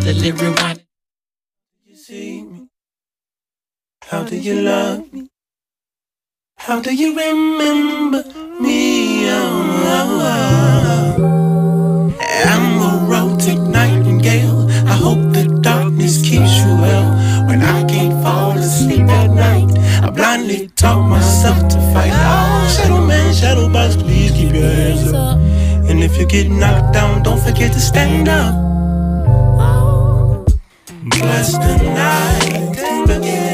let it rewind. You see me? How do you love me? How do you remember me? I'm a romantic nightingale. I hope the darkness keeps you well. When I can't fall asleep at night, I blindly taught myself to fight. Oh, shadow man, shadow box, please keep your hands up. And if you get knocked down, don't forget to stand up. Bless the night and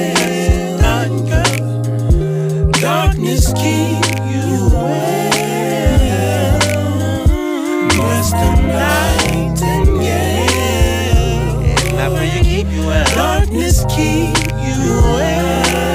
darkness keep you well. Bless the night and love will you keep you well. Darkness keep you well.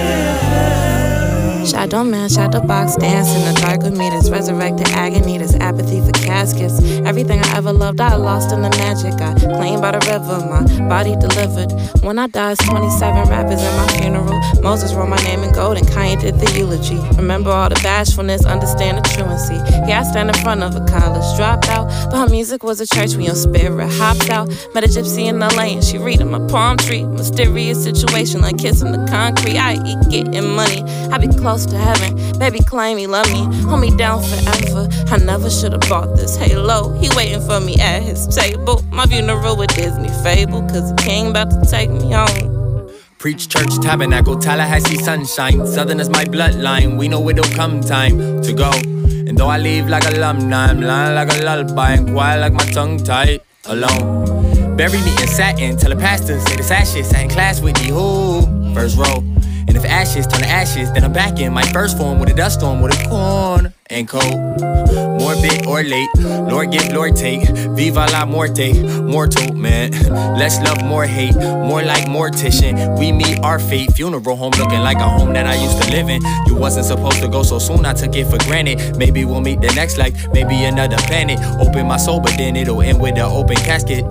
Shadow man, shadow box, dance in the dark with me. This resurrected agony, this apathy for caskets. Everything I ever loved, I lost in the magic. I claimed by the river, my body delivered. When I died, 27 rappers in my funeral. Moses wrote my name in gold and Kanye did the eulogy. Remember all the bashfulness, understand the truancy. Yeah, I stand in front of a college dropout, but her music was a church. We on spirit hopped out. Met a gypsy in LA and she reading my palm tree. Mysterious situation like kissing the concrete. I eat getting money, I be close to heaven. Baby claim he love me, hold me down forever. I never should've bought this halo. He waiting for me at his table. My funeral with Disney fable, cause the king about to take me home. Preach church, tabernacle, Tallahassee sunshine. Southern is my bloodline, we know it'll come time to go. And though I leave like alumni, I'm lying like a lullaby and quiet like my tongue tied alone. Bury me in satin, tell the pastor, say this ashes, I in class with you, who? First row. And if ashes turn to ashes, then I'm back in my first form with a dust storm, with a corn and cold. Morbid or late, Lord give, Lord take. Viva la muerte, mortal, man. Less love, more hate, more like mortician. We meet our fate, funeral home looking like a home that I used to live in. You wasn't supposed to go so soon, I took it for granted. Maybe we'll meet the next life, maybe another planet. Open my soul, but then it'll end with an open casket.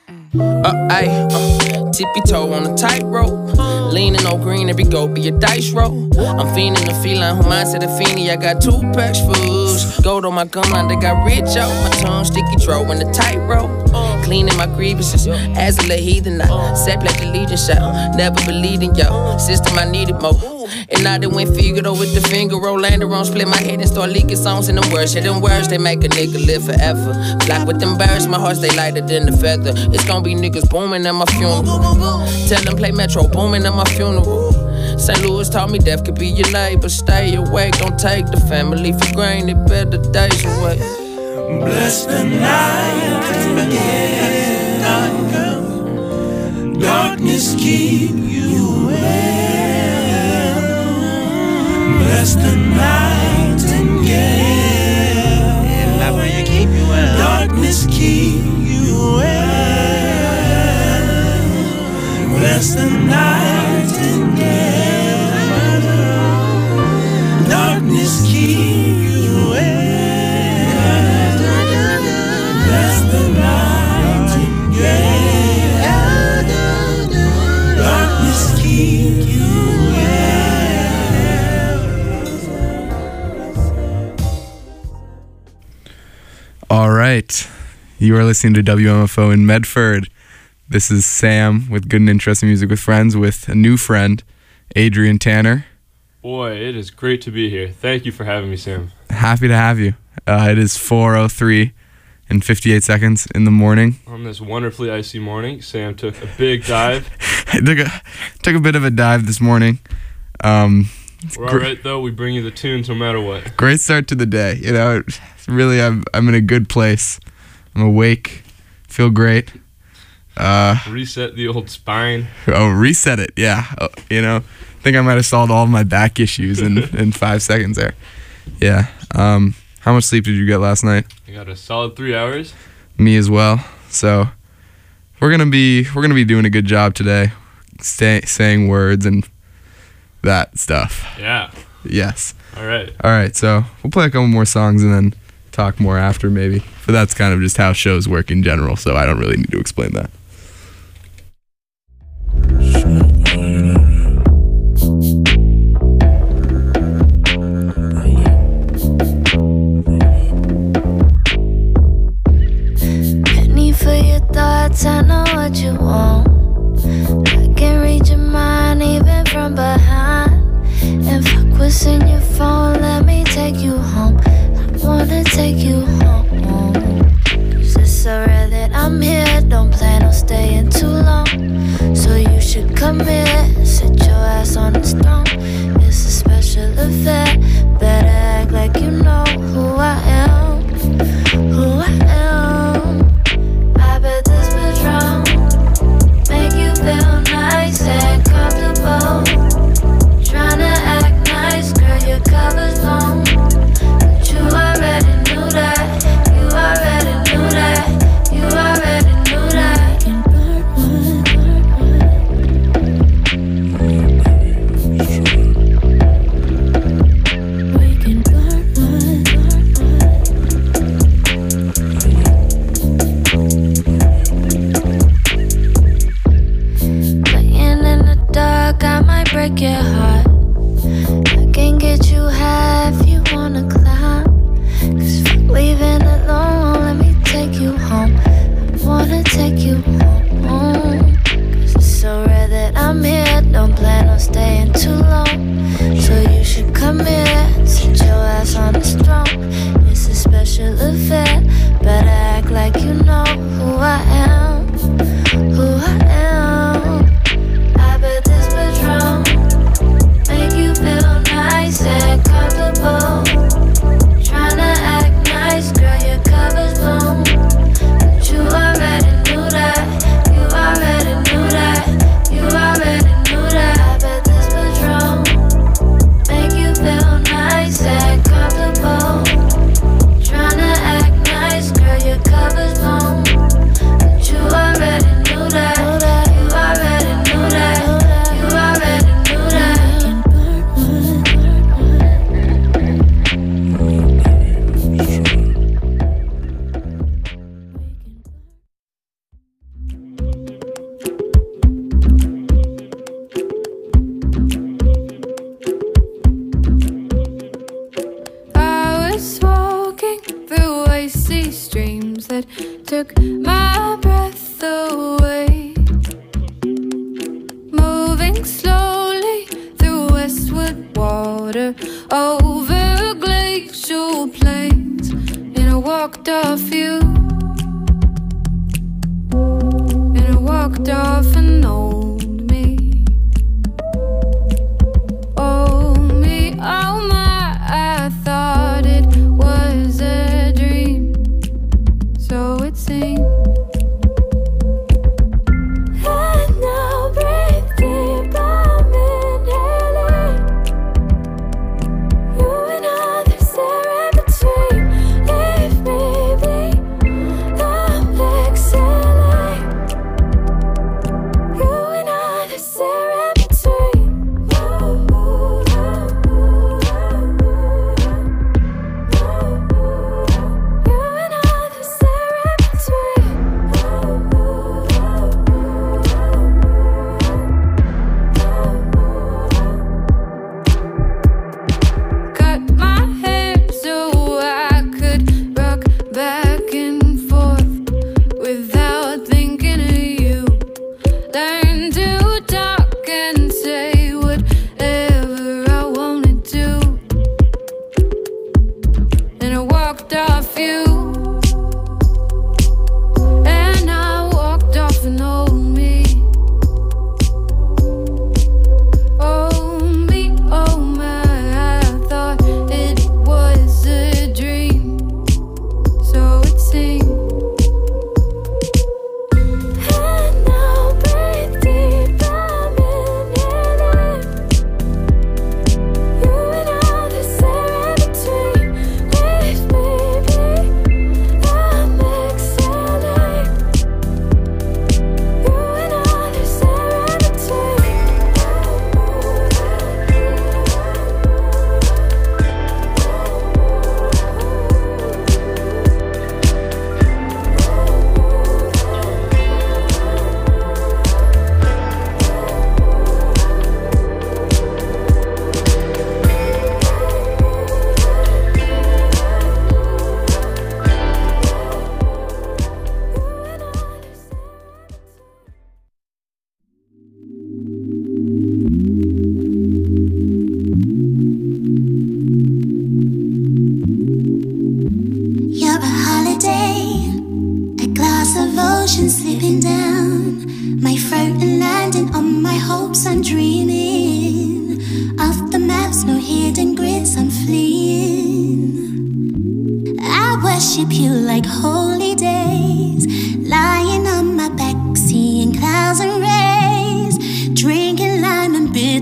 Tippy toe on a tightrope. Leaning on green, every go be a dice roll. I'm fiending the feline, who mindset a fiendie. I got 2 packs fools. Gold on my gum line, they got rich out. My tongue sticky, throw in the tightrope. Cleaning my grievances, as a heathen. I sat like the legion shot. Never believed in yo system, I needed more. And I done went Figaro with the finger roll. Landed on, split my head and start leaking songs in them words. Yeah, them words, they make a nigga live forever. Flock with them birds, my heart stay lighter than the feather. It's gonna be niggas booming at my funeral. Tell them play Metro booming at my funeral. St. Louis taught me death could be your neighbor. Stay awake, don't take the family for granted. Better days away. Bless the night and darkness keep you well. Bless the night and love will you keep you well. Darkness keep you well. Bless the night and darkness keep you well. Bless the night and darkness keep you well. All right, you are listening to WMFO in Medford. This is Sam with Good and Interesting Music with Friends with a new friend, Adrian Tanner. Boy, it is great to be here. Thank you for having me, Sam. Happy to have you. It is 4:03 and 58 seconds in the morning. On this wonderfully icy morning, Sam took a big dive. I took a bit of a dive this morning. We're all right, though. We bring you the tunes no matter what. Great start to the day. You know, really, I'm in a good place. I'm awake. Feel great. Reset the old spine. Oh, reset it. Yeah. You know, I think I might have solved all of my back issues in 5 seconds there. Yeah. How much sleep did you get last night? I got a solid 3 hours. Me as well. So we're gonna be doing a good job today, saying words and that stuff. Yeah. Yes. All right. So we'll play a couple more songs and then talk more after maybe. But that's kind of just how shows work in general. So I don't really need to explain that. Penny for your thoughts, I know what you you home. I can read your mind even from behind. And fuck what's in your phone, let me take you home. I wanna take you home. Cause it's so rare that I'm here, don't plan on staying too long. So you should come here, sit your ass on this throne. It's a special affair, better act like you know who I am. Who I am. I bet this Patron make you feel nice and comfortable. Tryna act nice, girl, your cover's blown. But you already knew that. You already knew that. You already knew that.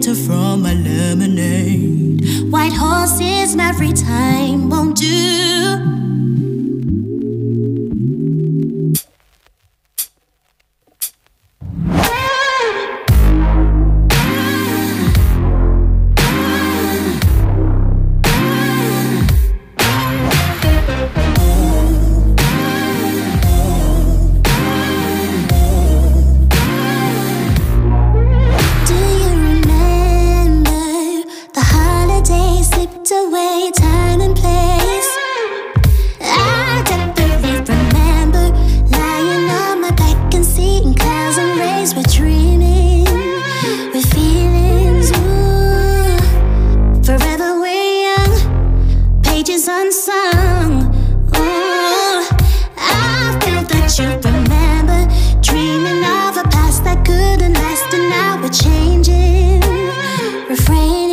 water from my lemonade. White horses every time won't do. Away time and place. I definitely remember lying on my back and seeing clouds and rays. We're dreaming with feelings, ooh. Forever we're young, pages unsung. Ooh, I feel that you remember, dreaming of a past that couldn't last, and now we're changing, refraining.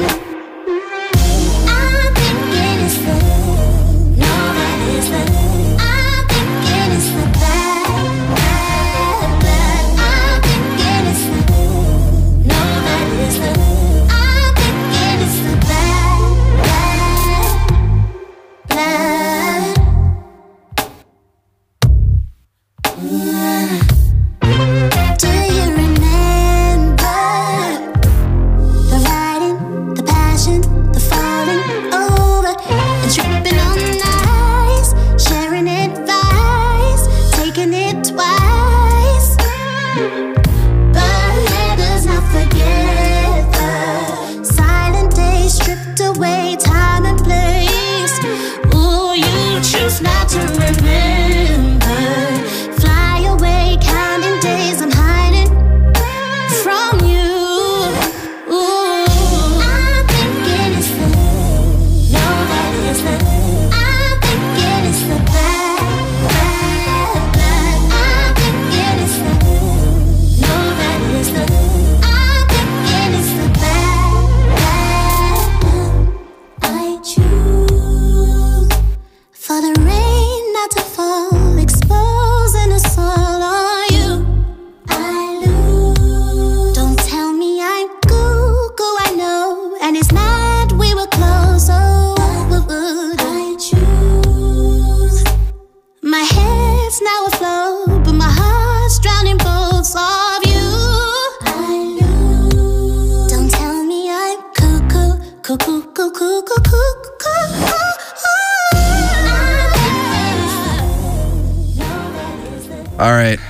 All right.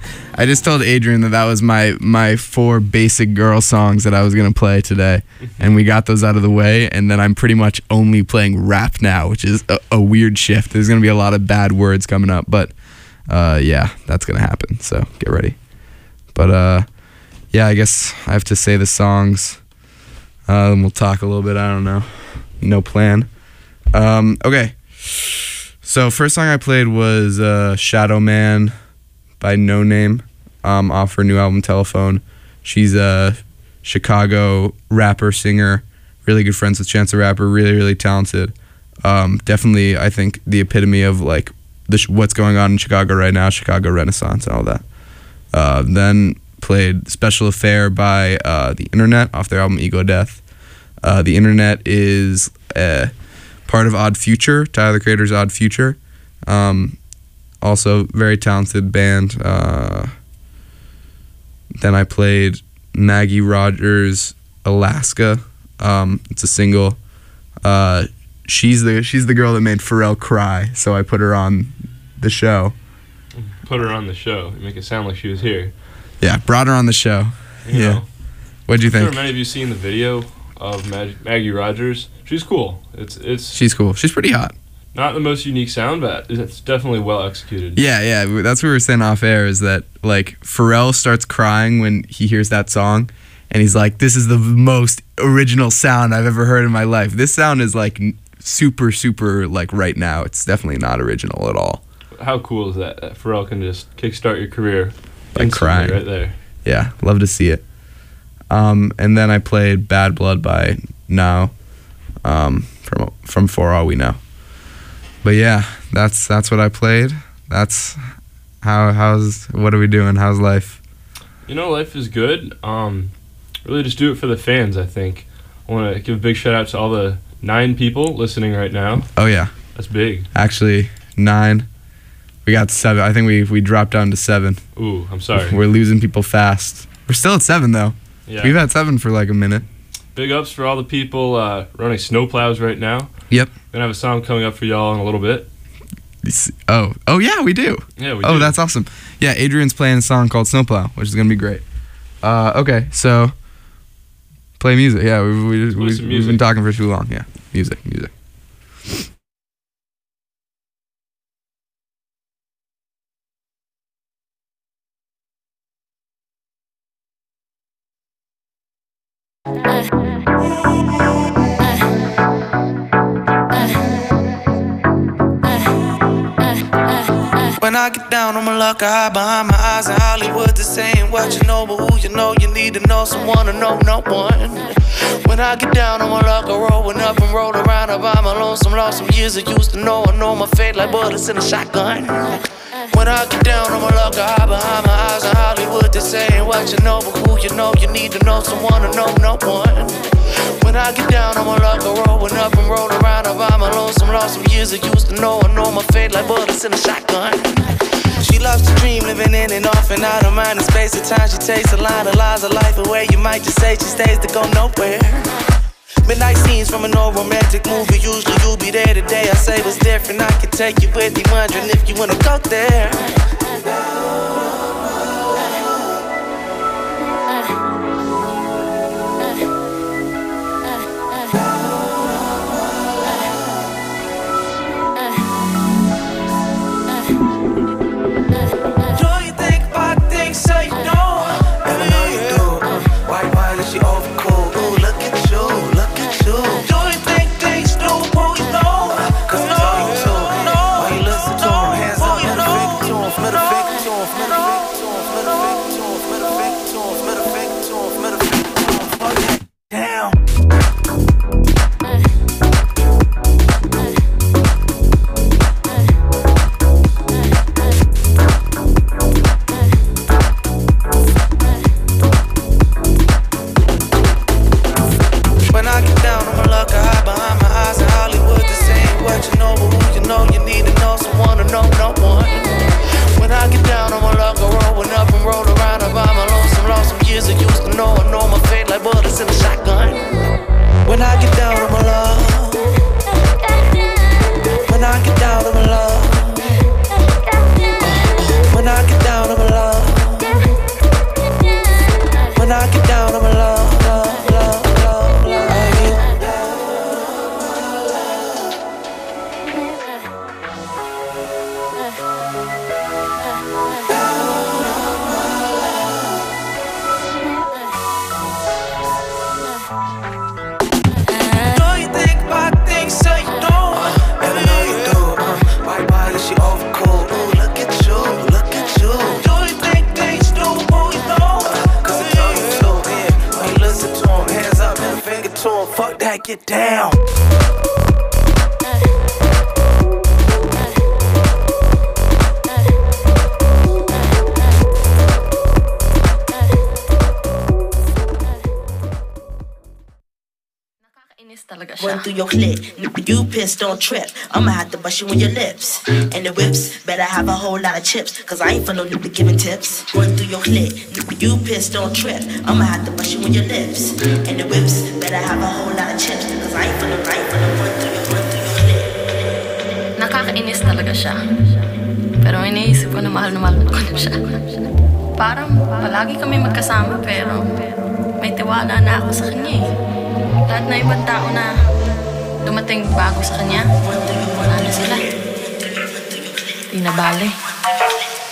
I just told Adrian that was my 4 basic girl songs that I was going to play today. And we got those out of the way. And then I'm pretty much only playing rap now, which is a weird shift. There's going to be a lot of bad words coming up. But, yeah, that's going to happen. So get ready. But, yeah, I guess I have to say the songs. And we'll talk a little bit. I don't know. No plan. Okay. So first song I played was Shadow Man by No Name, off her new album Telephone. She's a Chicago rapper, singer, really good friends with Chance the Rapper, really, really talented. Definitely, I think, the epitome of like what's going on in Chicago right now, Chicago Renaissance and all that. Then played Special Affair by The Internet off their album Ego Death. The Internet is part of Odd Future, Tyler the Creator's Odd Future. Also, very talented band. Then I played Maggie Rogers' Alaska. It's a single. She's the girl that made Pharrell cry, so I put her on the show. Put her on the show. You make it sound like she was here. Yeah, brought her on the show. Yeah. What'd you think? I'm sure many of you seen the video of Maggie Rogers. She's cool. She's cool. She's pretty hot. Not the most unique sound, but it's definitely well executed. Yeah. That's what we were saying off air, is that like Pharrell starts crying when he hears that song, and he's like, "This is the most original sound I've ever heard in my life." This sound is like super, super like right now. It's definitely not original at all. How cool is that? That Pharrell can just kickstart your career by crying right there. Yeah, love to see it. And then I played Bad Blood by Now, from For All We Know. But yeah, that's what I played. That's what are we doing? How's life? Life is good. really just do it for the fans, I think. I want to give a big shout out to all the 9 people listening right now. Oh, yeah. That's big. Actually, 9. We got 7. I think we dropped down to 7. Ooh, I'm sorry. We're losing people fast. We're still at 7, though. Yeah. We've had 7 for like a minute. Big ups for all the people running snowplows right now. Yep. Gonna have a song coming up for y'all in a little bit. Oh yeah, we do. Yeah, we do. Oh, that's awesome. Yeah, Adrian's playing a song called Snowplow, which is gonna be great. Okay, so play music. Yeah, we've been talking for too long. Yeah, music. When I get down, I'ma luck, I hide behind my eyes in Hollywood. This ain't what you know, but who you know, you need to know someone to know no one. When I get down, I'ma luck, I rolling up and roll around. I buy my lonesome, lost some years I used to know. I know my fate like bullets in a shotgun. When I get down, I'ma luck, I hide behind my eyes in Hollywood. This ain't what you know, but who you know, you need to know someone to know no one. When I get down, I'ma luck, I rolling up and roll around. I buy my lonesome, lost some years I used to know. I know my fate like bullets in a shotgun. She loves to dream, living in and off and out of mind and space. At times she takes a line of lies of life away. You might just say she stays to go nowhere. Midnight scenes from an old romantic movie. Usually you'll be there today. I say what's different, I can take you with me, wondering if you wanna go there. Get down. Run through your clit, you pissed, don't trip. I'ma have to bust you on your lips. And the whips, better have a whole lot of chips, cause I ain't for no nigga giving tips. Run through your clit, you pissed, don't trip. I'ma have to bust you on your lips. And the whips, better have a whole lot of chips, cause I ain't for no run through your clit. Nakakainis talaga siya. Pero iniisip ko na mahal ko na siya. Parang palagi kami magkasama pero may tiwala na ako sa kanya eh. Lahat na ibang tao na dumating bago sa kanya, wala na sila. Di na bale.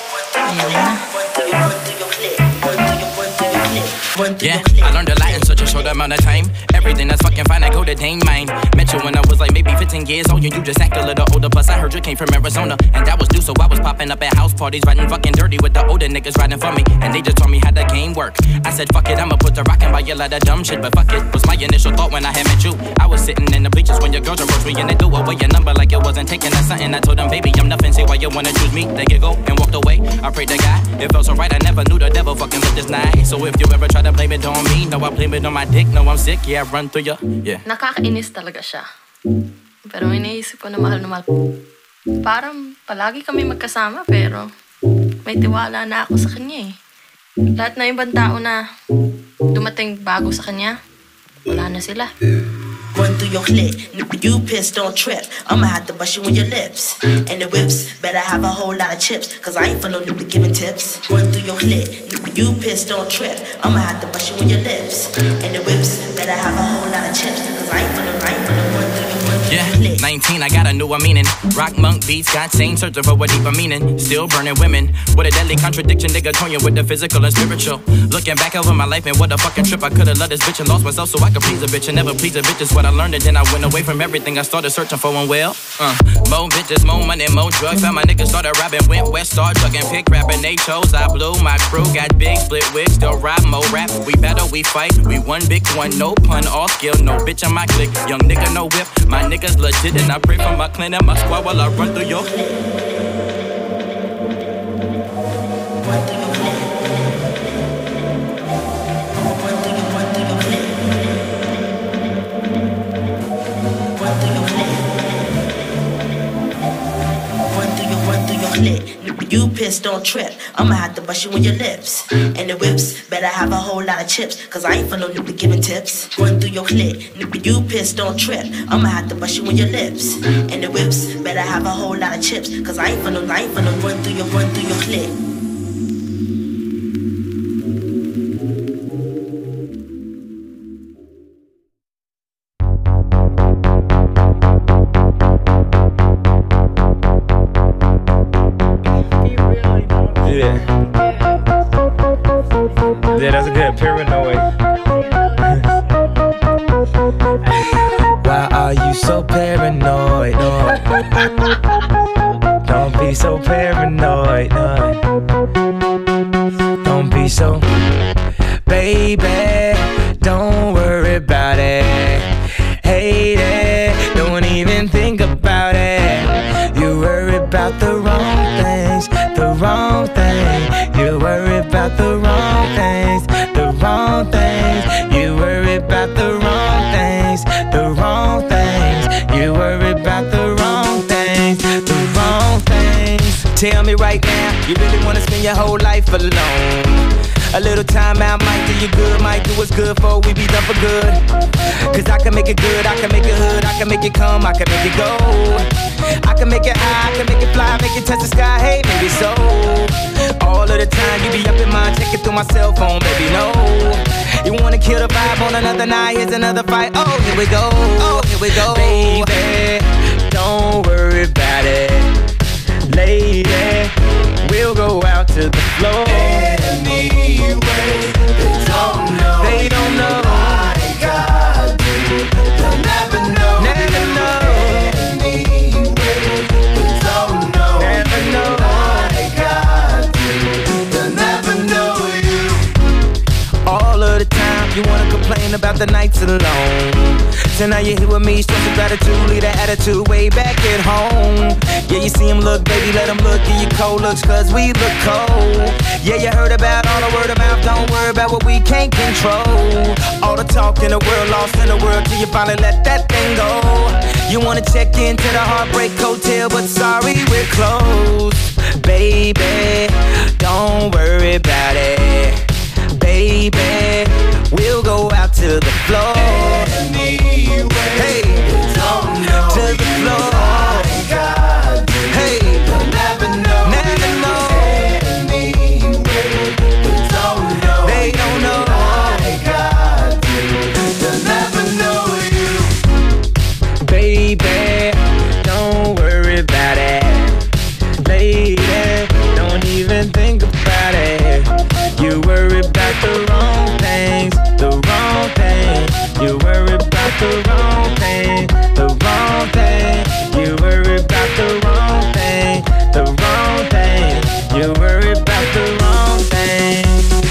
Ayaw na. Yeah, I learned a lot in such a short amount of time. Everything that's fucking fine, I go to Dane mine. Met you when I was like maybe 15 years old. You just act a little older. Plus I heard you came from Arizona, and that was due. So I was popping up at house parties, riding fucking dirty with the older niggas riding for me. And they just told me how the game work. I said fuck it, I'ma put the rock and buy you a lot of dumb shit. But fuck it, was my initial thought when I had met you. I was sitting in the bleachers when your girls approached me, and they threw away your number like it wasn't taking or something. I told them, baby, I'm nothing. Say why you wanna choose me? They giggle and walked away. I prayed to God, it felt so right. I never knew the devil fucking looked this night. So if you ever try to blame it on me, no, I blame it on my dick. No, I'm sick, yeah, I run through you, yeah. Nakakainis talaga siya. Pero iniisip ko na mahal na mahal. Parang palagi kami magkasama pero may tiwala na ako sa kanya eh. Lahat na ibang tao na dumating bago sa kanya, wala na sila. Run through your clit, nigga, you pissed, don't trip. I'ma have to bust you in your lips. And the whips, better have a whole lot of chips. Cause I ain't for no nigga giving tips. Run through your clit, nigga, you pissed, don't trip. I'ma have to bust you in your lips. And the whips, better have a whole lot of chips. Cause I ain't for no run through yeah, 19, I got a newer meaning. Rock monk beats, got sane, searching for a deeper meaning. Still burning women with a deadly contradiction. Nigga toying with the physical and spiritual. Looking back over my life and what a fucking trip. I could've loved this bitch and lost myself so I could please a bitch and never please a bitch is what I learned. And then I went away from everything I started searching for and well. More bitches, more money, more drugs. Found my niggas started robbing, went west, started drugging, pick rapping. They chose, I blew. My crew got big, split wigs, still rob, more rap. We battle, we fight, we one big one, no pun, all skill, no bitch in my clique. Young nigga, no whip, my niggas legit. And I pray for my clan and my squad while I run through your you pissed, don't trip. I'ma have to bust you in your lips. And the whips, better have a whole lot of chips. Cause I ain't for no nigga giving tips. Run through your clit, nigga, you pissed, don't trip. I'ma have to bust you in your lips. And the whips, better have a whole lot of chips. Cause I ain't for no run through your clit. Yeah, that's a good paranoid. Why are you so paranoid? No. Don't be so paranoid. No. Don't be so, baby. Don't worry about it. Hate it. Don't even think about it. You worry about the wrong things. The wrong thing. You worry about the wrong things. The wrong things. You worry about the wrong things. The wrong things. You worry about the wrong things. The wrong things. Tell me right now, you really wanna spend your whole life alone? A little time out might do you good, might do what's good for we be done for good. Cause I can make it good, I can make it hood, I can make it come, I can make it go. I can make it high, I can make it fly, make it touch the sky, hey, maybe so. All of the time you be up in mind, checking through my cell phone, baby, no. You wanna kill the vibe on another night, here's another fight, oh, here we go, oh, here we go. Baby, don't worry about it. Lady, we'll go out to the floor. Anyway, they don't know. I got you. They'll never know. Never know. Anyway, they don't know. Never know. I got you. They'll never know you. All of the time you wanna complain about the nights alone. So now you're here with me, show some gratitude, leave that attitude way back at home. Yeah, you see him look, baby, let him look, give you cold looks, cause we look cold. Yeah, you heard about all the word of mouth, don't worry about what we can't control. All the talk in the world, lost in the world, till you finally let that thing go. You wanna check into the Heartbreak Hotel, but sorry, we're closed. Baby, don't worry about it. Baby, we'll go out to the floor. Hey, to the floor. Hey, never know. They don't know. They'll never know you. Baby, don't worry about it. Lady, don't even think about it. You worry about the wrong things, the wrong things. about the wrong thing, the wrong thing. You worry about the wrong thing, the wrong thing. You worry about the wrong thing.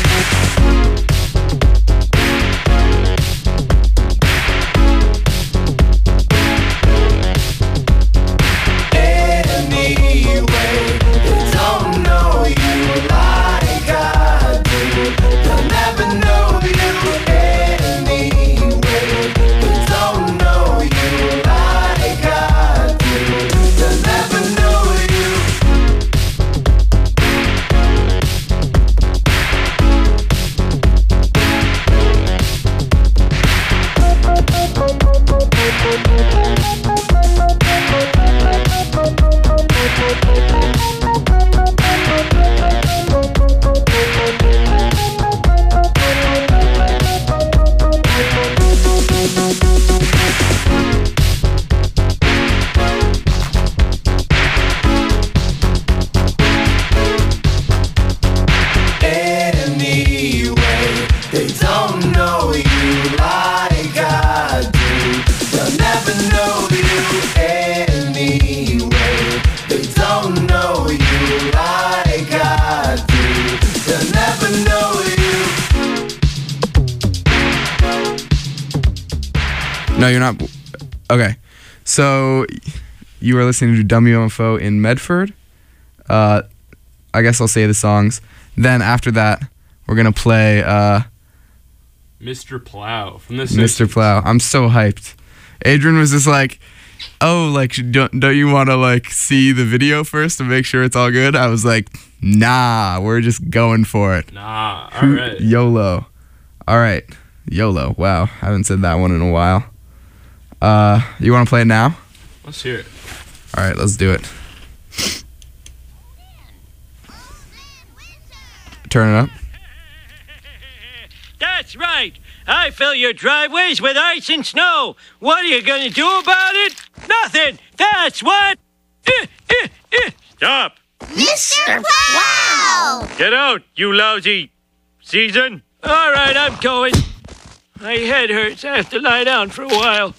Anyway, they don't know you like I do. They'll never know you anyway. They don't know you like I do. They'll never know you. Anyway, they don't know you like I do. They'll never know you anyway. They don't know you like I do. They'll never know you. No, you're not. Okay. So you were listening to WMFO in Medford. I guess I'll say the songs. Then after that, we're going to play Mr. Plow from the Mr. Simpsons. Plow. I'm so hyped. Adrian was just like, oh, like, don't you want to, like, see the video first to make sure it's all good? I was like, nah, we're just going for it. Nah, all right. YOLO. All right. YOLO. Wow. Haven't said that one in a while. You want to play it now? Let's hear it. All right, let's do it. Turn it up. That's right. I fill your driveways with ice and snow. What are you going to do about it? Nothing. That's what. Stop. Mr. Plow! Get out, you lousy season. All right, I'm going. My head hurts. I have to lie down for a while.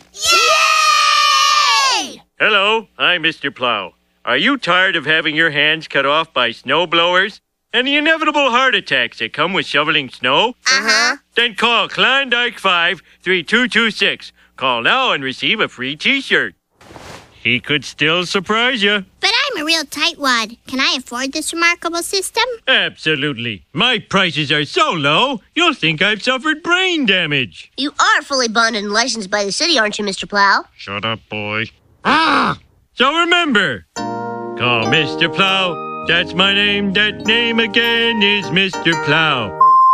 Yay! Hello, I'm Mr. Plow. Are you tired of having your hands cut off by snow blowers and the inevitable heart attacks that come with shoveling snow? Uh-huh. Then call Klondike 53226. Call now and receive a free t-shirt. He could still surprise you. But I'm a real tightwad. Can I afford this remarkable system? Absolutely. My prices are so low, you'll think I've suffered brain damage. You are fully bonded and licensed by the city, aren't you, Mr. Plow? Shut up, boy. So remember, call Mr. Plow. That's my name. That name again is Mr. Plow.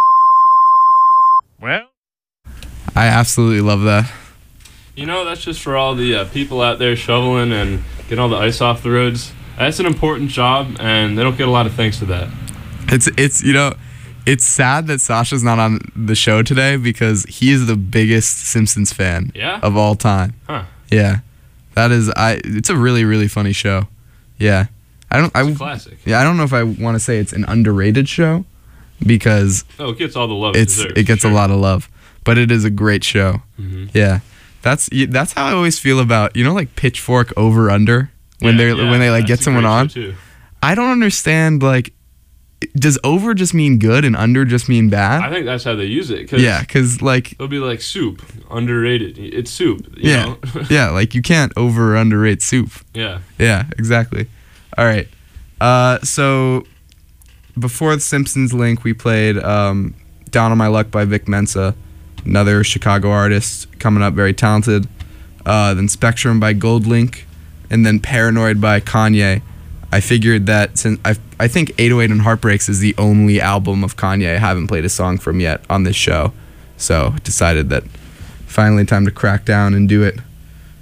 Well, I absolutely love that. You know, that's just for all the people out there shoveling and getting all the ice off the roads. That's an important job, and they don't get a lot of thanks for that. It's you know, it's sad that Sasha's not on the show today because he is the biggest Simpsons fan of all time. Huh. Yeah. That is it's a really, really funny show. Yeah. It's a classic. Yeah, I don't know if I want to say it's an underrated show because it gets all the love it deserves. It gets a lot of love, but it is a great show. Mm-hmm. Yeah. That's how I always feel about, you know, like Pitchfork Over Under when they like get someone on. I don't understand, like, does over just mean good and under just mean bad? I think that's how they use it. Cause like it'll be like soup, underrated. It's soup. You know? Yeah, like you can't over or underrate soup. Yeah. Yeah, exactly. All right. So before the Simpsons link, we played Down on My Luck by Vic Mensa, another Chicago artist coming up, very talented. Then Spectrum by Goldlink, and then Paranoid by Kanye. I figured that since I think 808 and Heartbreaks is the only album of Kanye I haven't played a song from yet on this show, so decided that finally time to crack down and do it.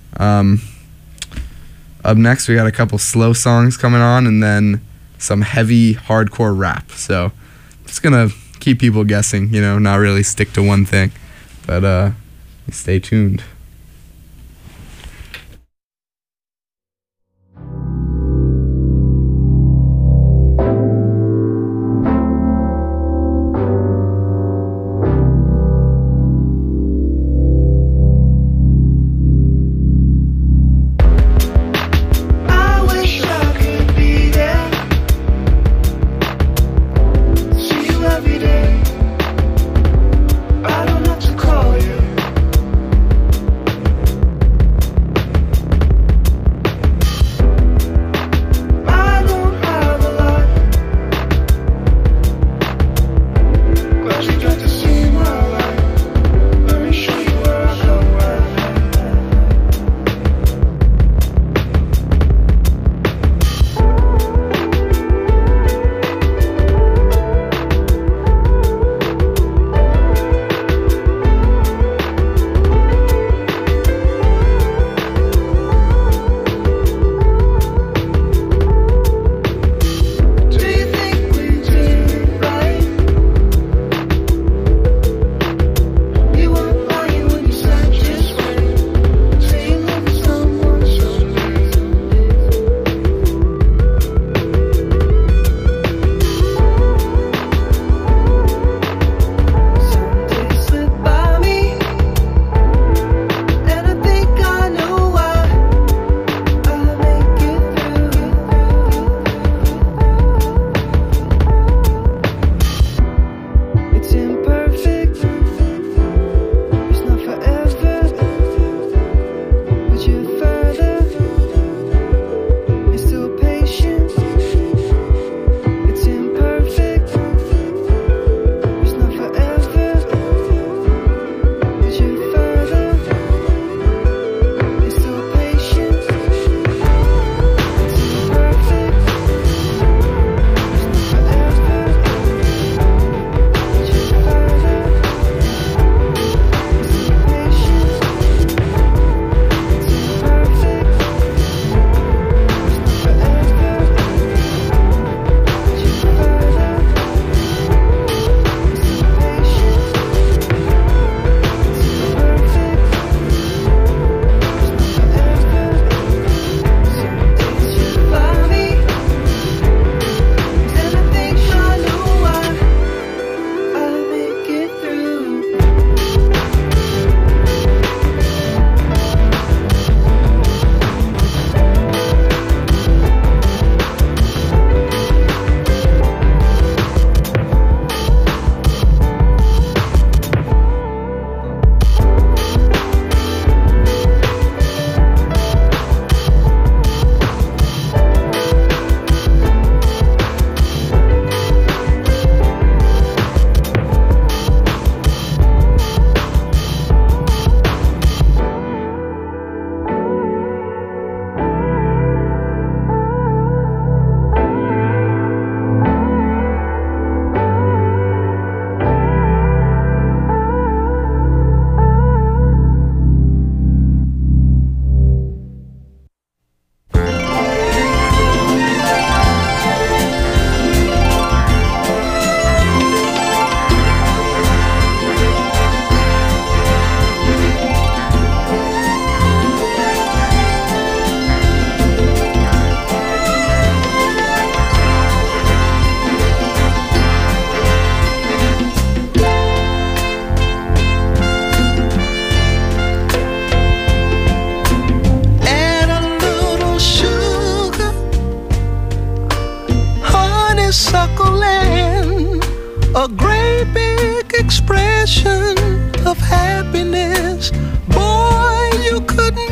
Up next, we got a couple slow songs coming on, and then some heavy hardcore rap. So just gonna keep people guessing, you know, not really stick to one thing, but stay tuned. a great big expression of happiness. Boy, you couldn't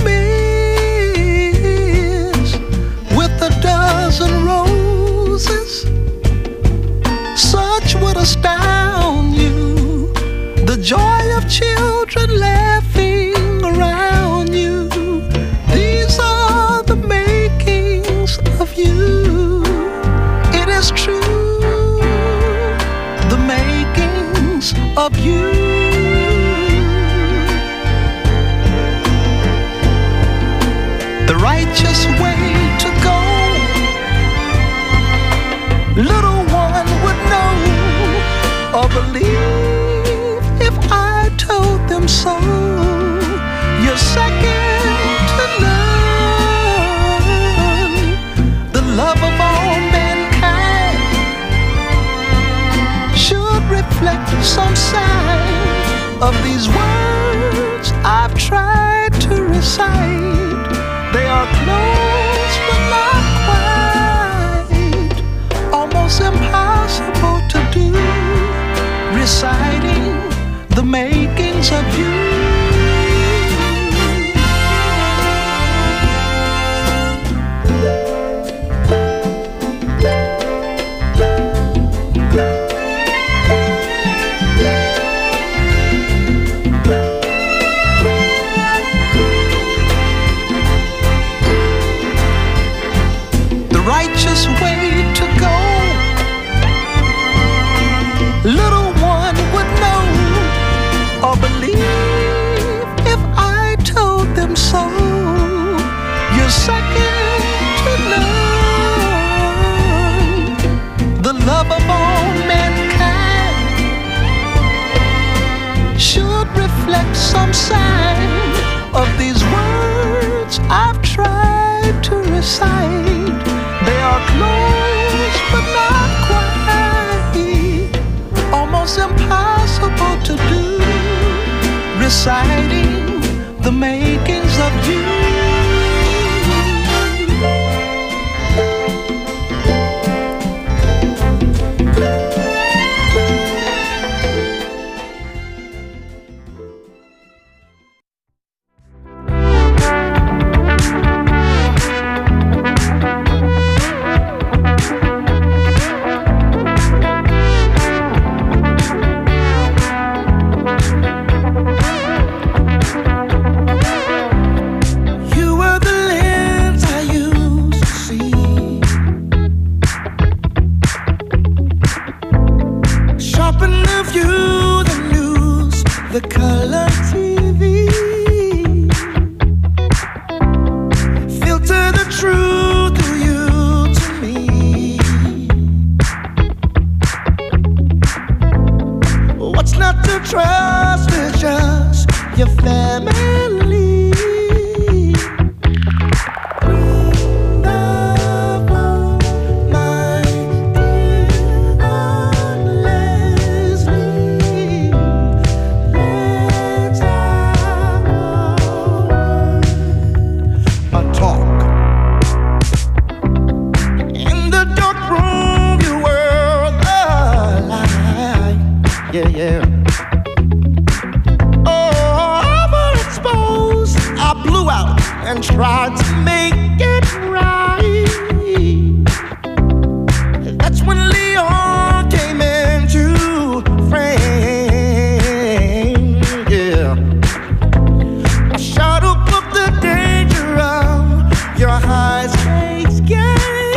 miss with a dozen roses. Such would astound you, the joy of children laughing around you. These are the makings of you. It is true, the makings of you. The righteous way to go, little one would know or believe if I told them so. You're second to none, the love of all mankind should reflect some sign of these words I've tried to recite. They are close but not quite, almost impossible to do, reciting the makings of you. Righteous way to go, little one would know or believe if I told them so. You're second to none, the love of all mankind should reflect some sign of these words I've tried to recite. They are close but not quite, almost impossible to do, reciting the makings of you. What's not to trust is just your family. Yeah. Oh, overexposed. I blew out and tried to make it right. That's when Leon came into frame. Yeah. I shot up the danger of your high stakes game.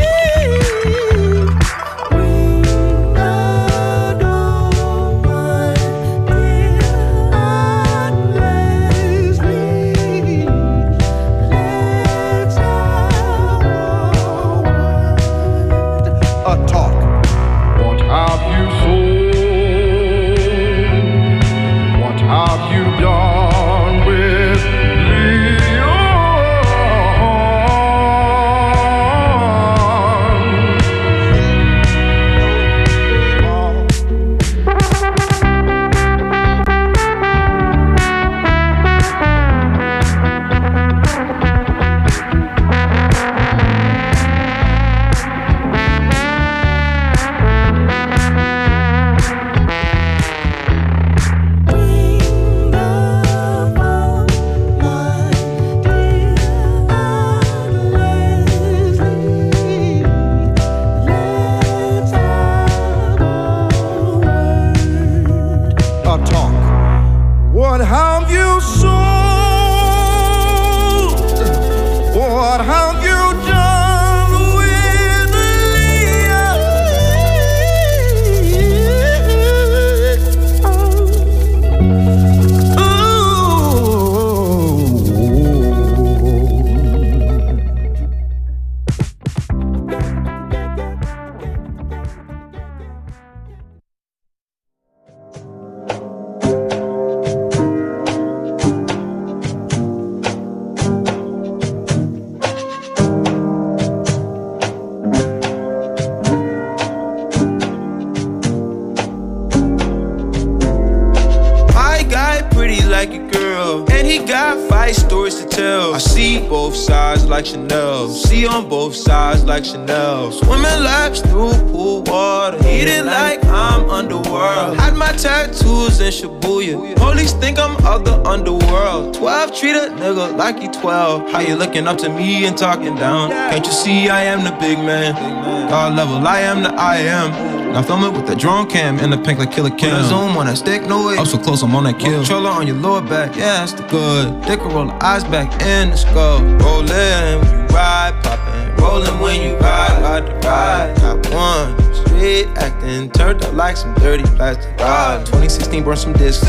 Like Chanel, see on both sides like Chanel. Swimming laps through pool water, eating like I'm underworld. Had my tattoos in Shibuya, police think I'm of the underworld. 12 treat a nigga like he 12. How you looking up to me and talking down? Can't you see I am the big man? God level, I am the I am. Now film it with the drone cam in the pink like Killer Cam. Zoom on that stick, no way. Up so close, I'm on that kill. Controller on your lower back, yeah, that's the good. Dick will roll the eyes back in the skull. Rollin' when you ride, poppin'. Rollin' when you ride the ride. Got one, street actin', turned up like some dirty plastic. 2016 burned some discs.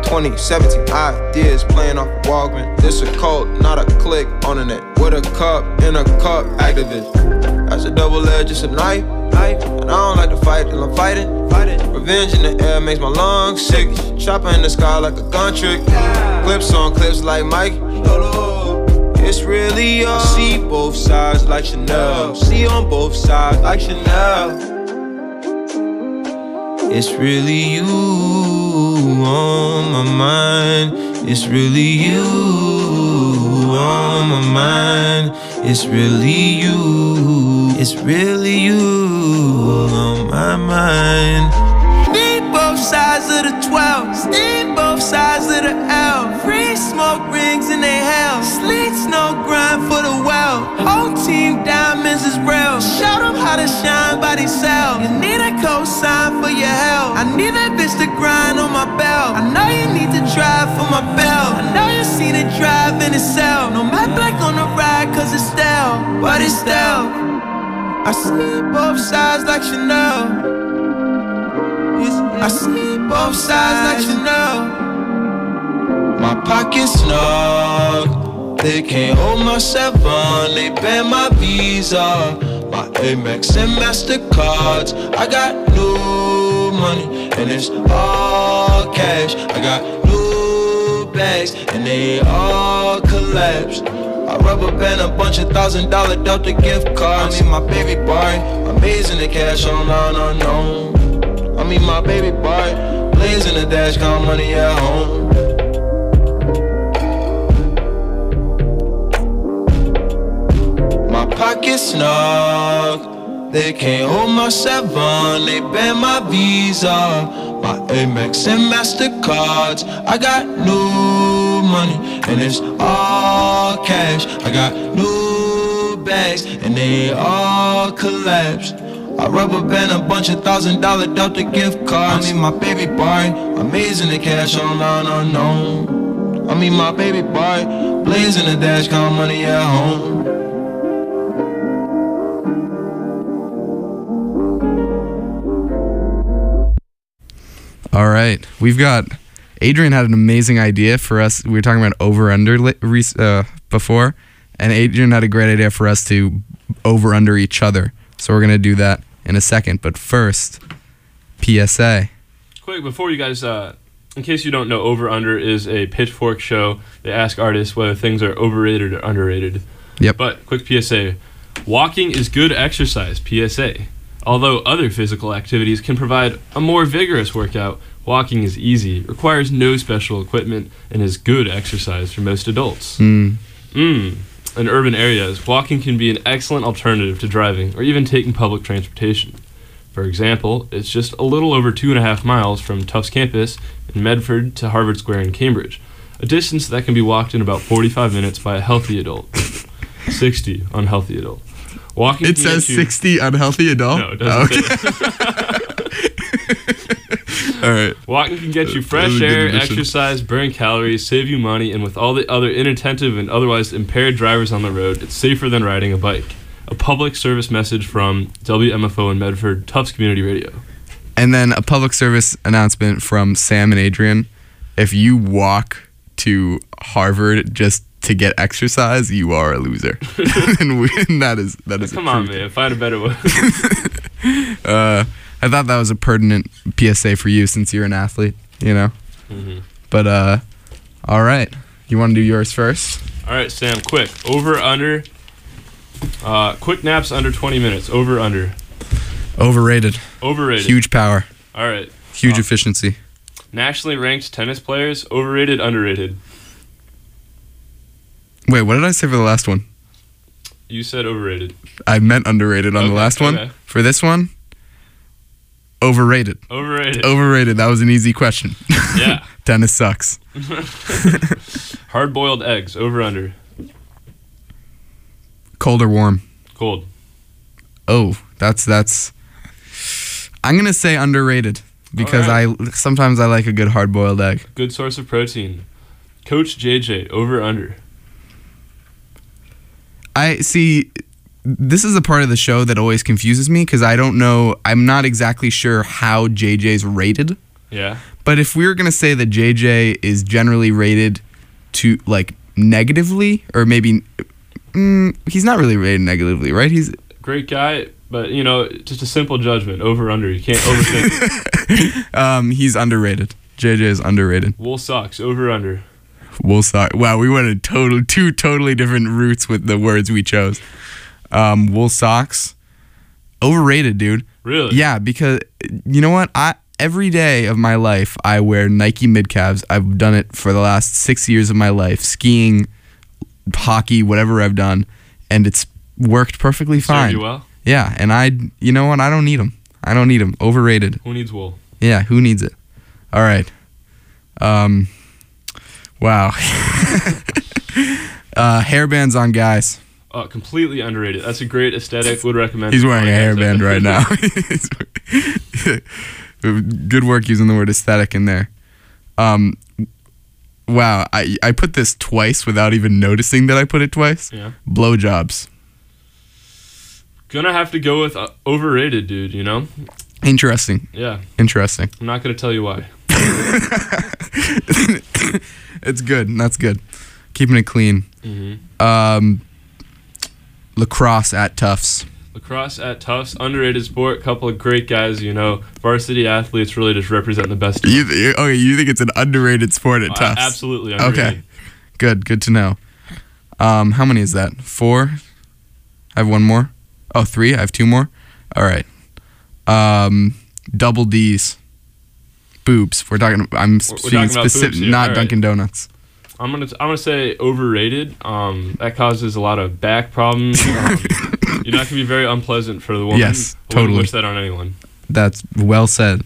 2017 ideas playing off a Walgreens. This a cult, not a click on the net. With a cup, in a cup, activist. That's a double edge, just a knife. And I don't like to fight till I'm fighting. Revenge in the air makes my lungs sick. Chopper in the sky like a gun trick. Clips on clips like Mike. It's really you. I see both sides like Chanel. See on both sides like Chanel. It's really you on my mind. It's really you on my mind. It's really you. It's really you on my mind. Need both sides of the 12. Steam both sides of the L. Free smoke rings in they hell. Sleet snow grind for the well. Whole team diamonds is real. Show them how to shine by themselves. You need a cosign for your help. I need that bitch to grind on my belt. I know you need to drive for my belt. I know you seen it drive in itself. No matte black on the ride cause it's stale. But it's stale. I see both sides like Chanel. I see both sides like Chanel. My pocket's snug. They can't hold my 7. They ban my Visa, my Amex and MasterCards. I got new money and it's all cash. I got new bags and they all collapsed. I rubber band a bunch of $1,000 Delta gift cards. I mean my baby boy, amazing the cash online unknown. I mean my baby boy, blazing the dash, count money at home. My pockets snug, they can't hold my 7, they ban my Visa, my Amex and MasterCards. I got new money and it's all cash. I got new bags and they all collapsed. I rubber band a bunch of $1,000 Delta gift cards. I mean my baby boy, amazing the cash online unknown. I mean my baby boy, blazing the dash, count money at home. All right, we've got Adrian had an amazing idea for us. We were talking about over-under before, and Adrian had a great idea for us to over-under each other. So we're going to do that in a second. But first, PSA. Quick, before you guys, in case you don't know, Over Under is a Pitchfork show. They ask artists whether things are overrated or underrated. Yep. But quick PSA, walking is good exercise, PSA. Although other physical activities can provide a more vigorous workout, walking is easy, requires no special equipment, and is good exercise for most adults. In urban areas, walking can be an excellent alternative to driving or even taking public transportation. For example, it's just a little over 2.5 miles from Tufts campus in Medford to Harvard Square in Cambridge, a distance that can be walked in about 45 minutes by a healthy adult. 60 unhealthy adult. Walking it says 60 unhealthy adult? No, it doesn't. All right. Walking can get you fresh air, exercise, burn calories, save you money, and with all the other inattentive and otherwise impaired drivers on the road, it's safer than riding a bike. A public service message from WMFO in Medford, Tufts Community Radio. And then a public service announcement from Sam and Adrian. If you walk to Harvard just to get exercise, you are a loser. and that is Come on, man. Find a better way. I thought that was a pertinent PSA for you since you're an athlete, you know? Mm-hmm. But, all right. You want to do yours first? All right, Sam, quick. Over, under. Quick naps under 20 minutes. Over, under. Overrated. Overrated. Huge power. All right. Huge efficiency. Nationally ranked tennis players. Overrated, underrated. Wait, what did I say for the last one? You said overrated. I meant underrated on the last one. Okay. For this one, overrated. Overrated. Overrated. That was an easy question. Yeah. Tennis sucks. Hard-boiled eggs. Over, under. Cold or warm? Cold. Oh, that's. I'm gonna say underrated because sometimes I like a good hard-boiled egg. Good source of protein. Coach JJ. Over, under. I see. This is a part of the show that always confuses me because I don't know. I'm not exactly sure how JJ's rated. Yeah. But if we were gonna say that JJ is generally rated to like negatively, or maybe he's not really rated negatively, right? He's great guy, but you know, just a simple judgment. Over, under. You can't overthink it. He's underrated. JJ is underrated. Wool socks. Over, under. Wool sock. Wow, we went two totally different routes with the words we chose. Wool socks, overrated, dude. Really? Yeah, because you know what? Every day of my life I wear Nike mid-calves. I've done it for the last 6 years of my life. Skiing, hockey, whatever I've done, and it's worked perfectly fine. Served you well? Yeah, and you know what? I don't need them. Overrated. Who needs wool? Yeah, who needs it? All right. Wow. Hairbands on guys. Completely underrated. That's a great aesthetic. Would recommend. He's wearing a hairband right now. Good work using the word aesthetic in there. Wow, I put this twice without even noticing that I put it twice. Yeah. Blowjobs. Gonna have to go with overrated, dude, you know? Interesting. Yeah. Interesting. I'm not gonna tell you why. It's good. That's good. Keeping it clean. Mm-hmm. Lacrosse at Tufts. Lacrosse at Tufts, underrated sport. Couple of great guys, you know, varsity athletes really just represent the best. You think it's an underrated sport at Tufts? Absolutely underrated. Okay, good to know. How many is that? 4? I have one more. Oh, 3. I have 2 more. All right. Double D's. Boobs. I'm speaking specific, not right. Dunkin' Donuts. I'm gonna say overrated. That causes a lot of back problems. You know, it can be very unpleasant for the woman. Yes, I totally. wouldn't wish that on anyone. That's well said.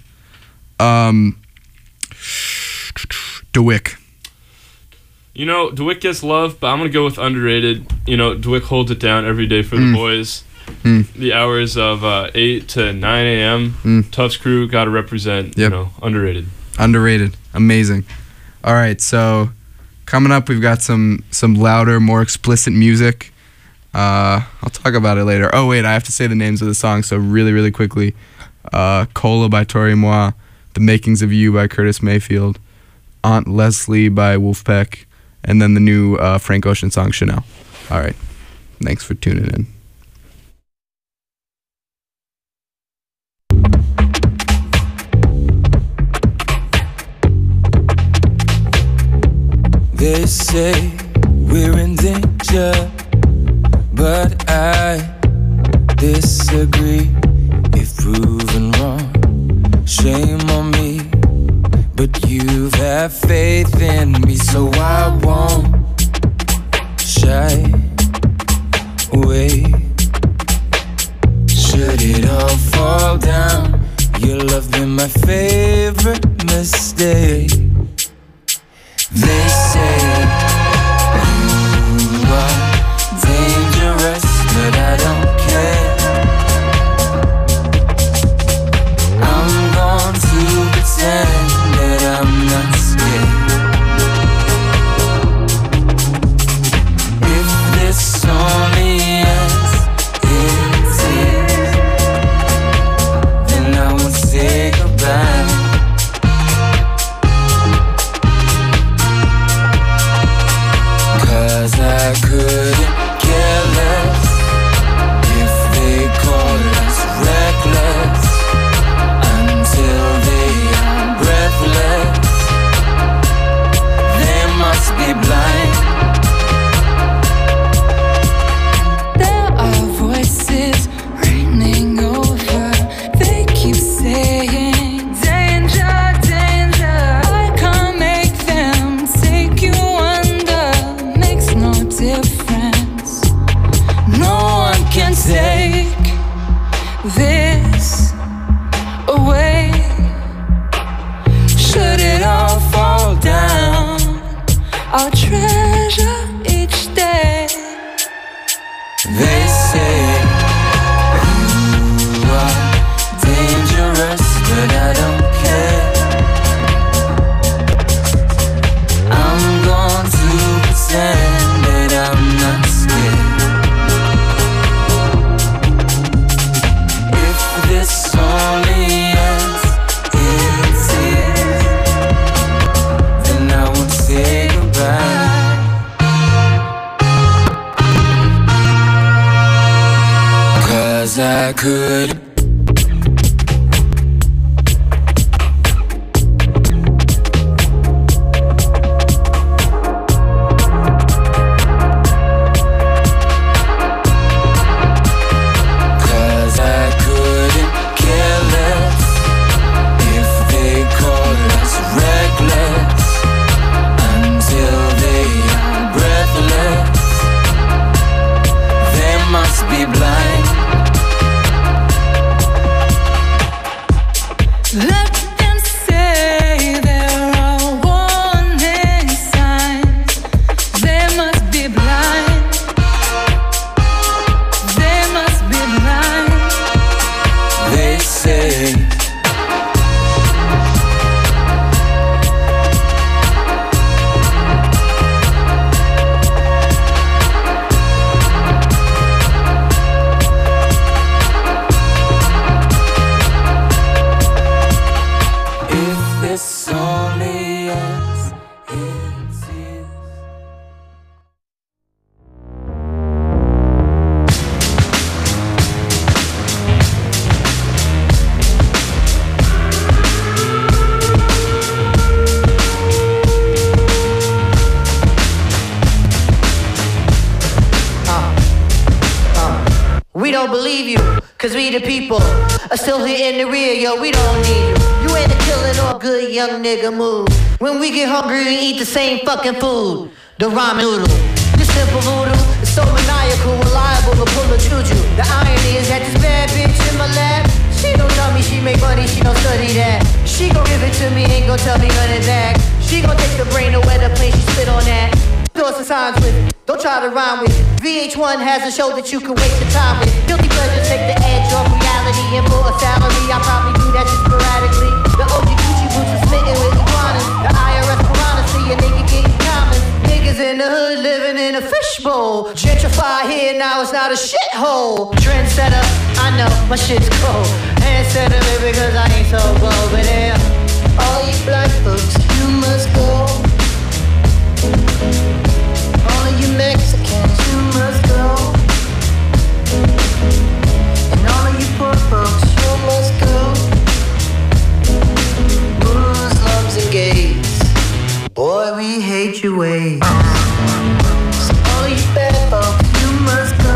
DeWick. You know, DeWick gets love, but I'm going to go with underrated. You know, DeWick holds it down every day for the boys. The hours of 8 to 9 a.m. Tufts crew got to represent, you know, underrated. Underrated. Amazing. All right, so coming up, we've got some louder, more explicit music. I'll talk about it later. Oh, wait, I have to say the names of the songs, so really, really quickly. Cola by Tori Moi, The Makings of You by Curtis Mayfield, Aunt Leslie by Wolfpack, and then the new Frank Ocean song, Chanel. All right. Thanks for tuning in. They say we're in danger, but I disagree. If proven wrong, shame on me. But you've had faith in me, so I won't shy away. Should it all fall down, your love been my favorite mistake. They say you are dangerous, but I don't care. I'm going to pretend that I'm not scared. If this only ends in tears, then I won't say goodbye. Cause I couldn't care less if they call us reckless until they are breathless. They must be blind. There are voices raining over. They keep saying danger, danger. I can't make them take you under. Makes no difference. No one can take this away. Should it all fall down, I'll treasure each day. They say you are dangerous, but I don't care. I'm going to pretend that I'm not scared. If this only ends in tears, then I won't say goodbye. Cause I could. Cause I couldn't care less if they call us reckless until they are breathless. They must be blind. don't believe you, cause we the people are still here in the rear, yo, we don't need you. You ain't a killing or good young nigga move. When we get hungry, we eat the same fucking food. The ramen noodle. This simple voodoo is so maniacal, reliable to pull a juju. The irony is that this bad bitch in my lap, she don't tell me she make money, she don't study that. She gon' give it to me, ain't gon' tell me nothing back. She gon' take the brain away the plane, she spit on that. Doors and signs with, don't try to rhyme with. VH1 has a show that you can waste your time with. Guilty pleasures take the edge off reality, and for a salary, I probably do that just sporadically. The OG Gucci boots are smitten with iguanas. The IRS piranha see a nigga getting common. Niggas in the hood living in a fishbowl. Gentrify here, now it's not a shithole. Trendsetter, I know, my shit's cold. Handsetter, maybe because I ain't so bold. But yeah, all you black folks, you must go. All of you Mexicans, you must go. And all of you poor folks, you must go. Muslims and gays, boy, we hate your ways. So all of you bad folks, you must go.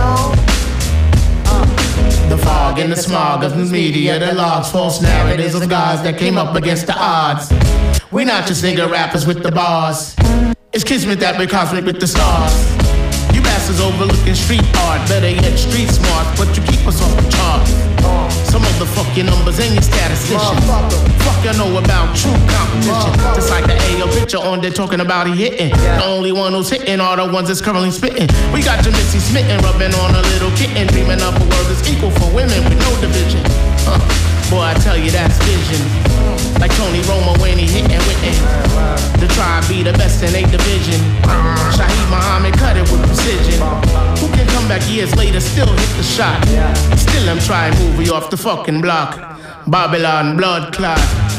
The fog and the smog of the media that logs false narratives of guys that came up against the odds. We're not just nigga rappers with the bars. It's kismet that we're cosmic with the stars. You bastards overlooking street art, better yet street smart, but you keep us off the charts. Some of the fuck your numbers and your statisticians. Fuck you know about true competition. Just like the AO picture on there talking about he hitting. The only one who's hitting are the ones that's currently spitting. We got your Missy smitten, rubbing on a little kitten, dreaming up a world that's equal for women with no division. Boy, I tell you that's vision. Like Tony Romo when he hitting Whitney. To try and be the best in 8 division. Shaheed Muhammad cut it with precision. Who can come back years later, still hit the shot? Still I'm trying to move you off the fucking block. Babylon blood clot.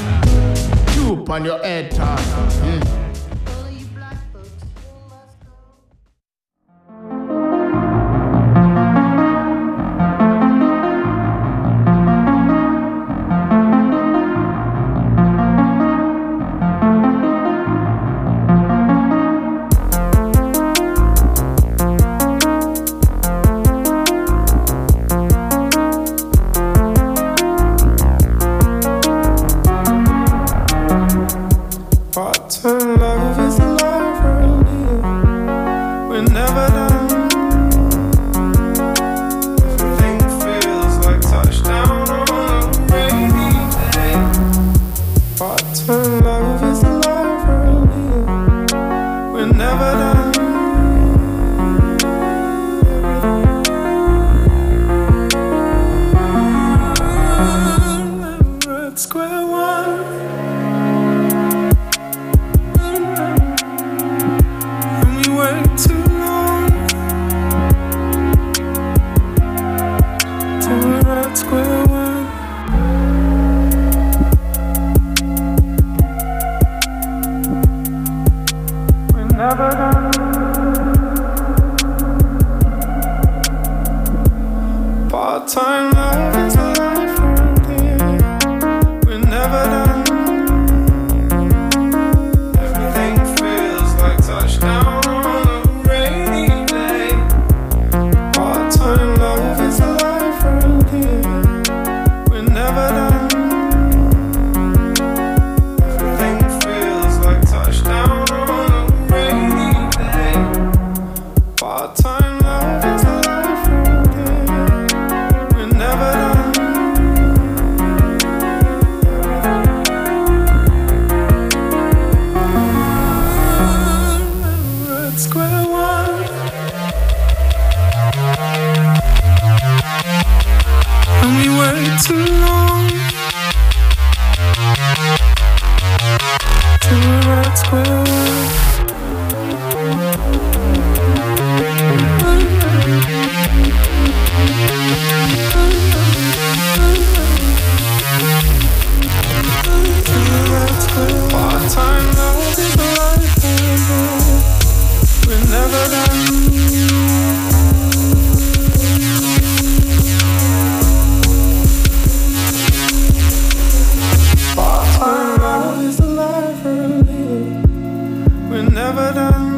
You up on your head top.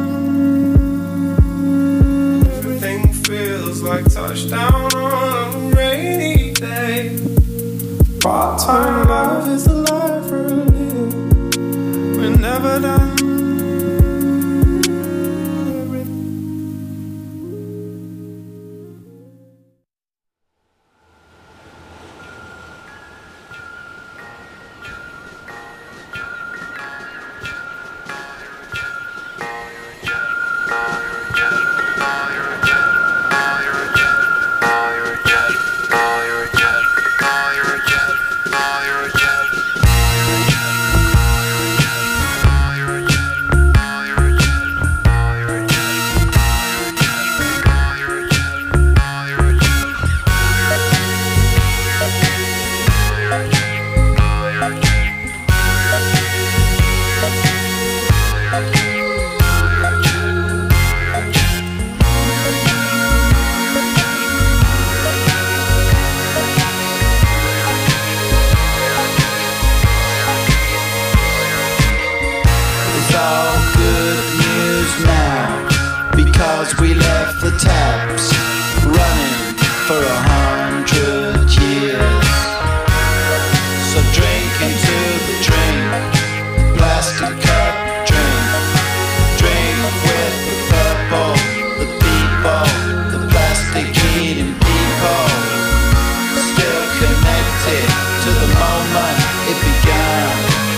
Everything feels like touchdown on a Part-time love is a life for a living. We're never done. We left the taps running for 100 years. So drink into the drink, plastic cup drink. Drink with the purple, the people, the plastic eating people. Still connected to the moment it began.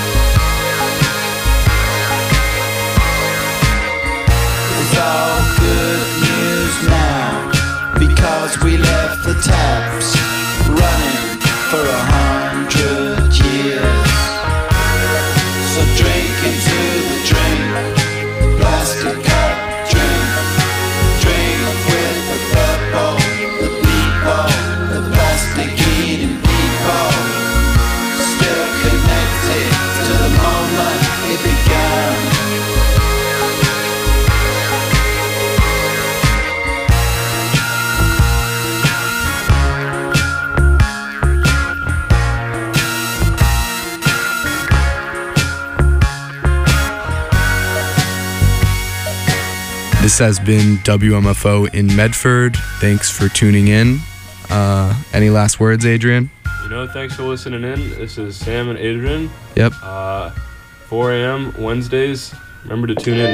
It's all good news now, because we left the taps running for 100 years. So drink into the drink, plastic cup drink. Drink with the purple, the people, the plastic eating people. Still connected to the moment it began. This has been WMFO in Medford. Thanks for tuning in. Any last words, Adrian? You know, thanks for listening in. This is Sam and Adrian. Yep. 4 a.m. Wednesdays. Remember to tune in.